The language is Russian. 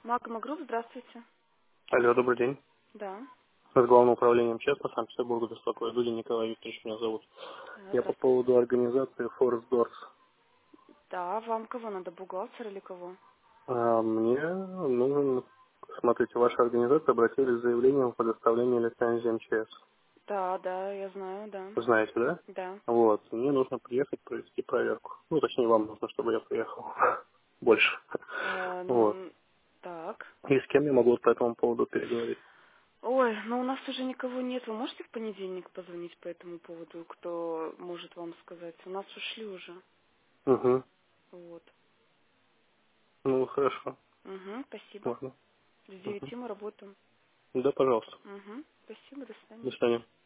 Магма Групп, здравствуйте. Алло, добрый день. Да. С Главного управления МЧС по Санкт-Петербургу беспокоит. Дудин Николай Викторович меня зовут. Я по Здравствуйте. поводу организации Forest Doors. Да, вам кого надо, бухгалтер или кого? Мне нужен, смотрите, ваша организация обратилась с заявлением о предоставлении лицензии МЧС. Да, да, я знаю, да. Вы знаете, да? Да. Вот. Мне нужно приехать провести проверку. Ну, точнее, вам нужно, чтобы я приехал. Больше. Вот. Ну, так. И с кем я могу по этому поводу переговорить? Ой, ну у нас уже никого нет. Вы можете в понедельник позвонить по этому поводу, кто может вам сказать? У нас ушли уже. Угу. Вот. Ну, хорошо. Угу, спасибо. Ладно. С Угу. 9 мы работаем. Да, пожалуйста. Угу, спасибо, до До свидания. свидания.